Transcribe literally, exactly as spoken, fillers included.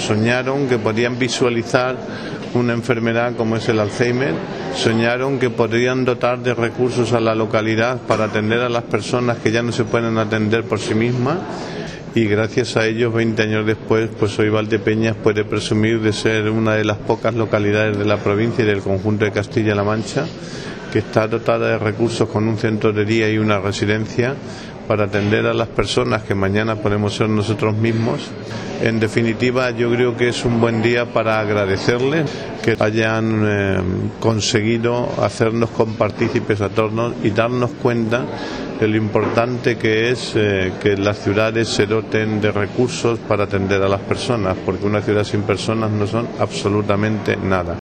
soñaron que podían visualizar una enfermedad como es el Alzheimer, soñaron que podrían dotar de recursos a la localidad para atender a las personas que ya no se pueden atender por sí mismas, y gracias a ellos, veinte años después, pues hoy Valdepeñas puede presumir de ser una de las pocas localidades de la provincia y del conjunto de Castilla-La Mancha que está dotada de recursos con un centro de día y una residencia para atender a las personas que mañana podemos ser nosotros mismos. En definitiva, yo creo que es un buen día para agradecerles que hayan eh, conseguido hacernos compartícipes a todos y darnos cuenta de lo importante que es eh, que las ciudades se doten de recursos para atender a las personas, porque una ciudad sin personas no son absolutamente nada.